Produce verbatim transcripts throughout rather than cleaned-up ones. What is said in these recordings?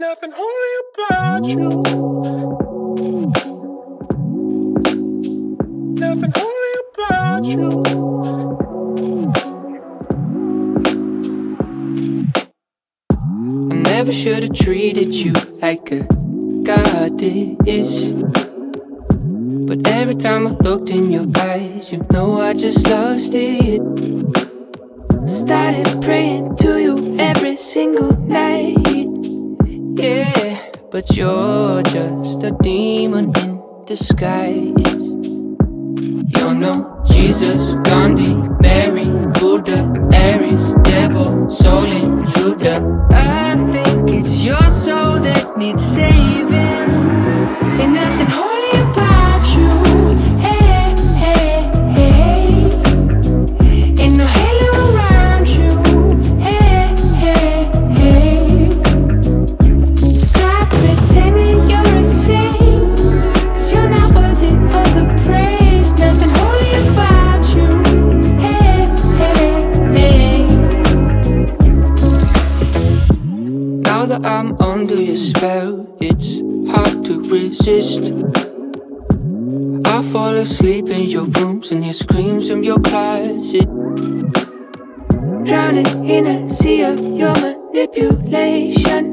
Nothing holy about you. Nothing holy about you. I never should have treated you like a goddess, but every time I looked in your eyes, you know I just lost it. Started praying to you every single night. Yeah, but you're just a demon in disguise. You're no Jesus, Gandhi, Mary, Buddha, Aries, devil, soul intruder. I think it's your soul that needs saving. Ain't nothing holy about you. Hey, hey, hey. Ain't no halo around you. Hey, hey, hey. Stop pretending you're a saint, 'cause you're not worthy of the praise. Nothing holy about you. Hey, hey, hey. Now that I'm under your spell, it's hard to resist. I fall asleep in your rooms and hear screams from your closet, drowning in a sea of your manipulation,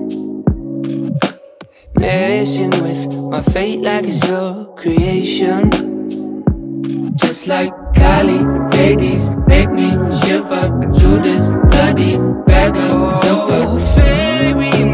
messing with my fate like it's your creation. Just like Kali, ladies make me shiver through this bloody bag of silver. Fairy